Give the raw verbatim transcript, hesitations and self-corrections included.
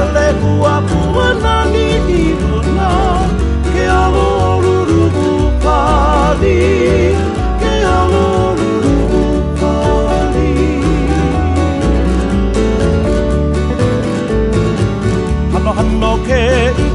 le ua puana ni i luna ke alo ruru pali ke alo ruru pali hano hano ke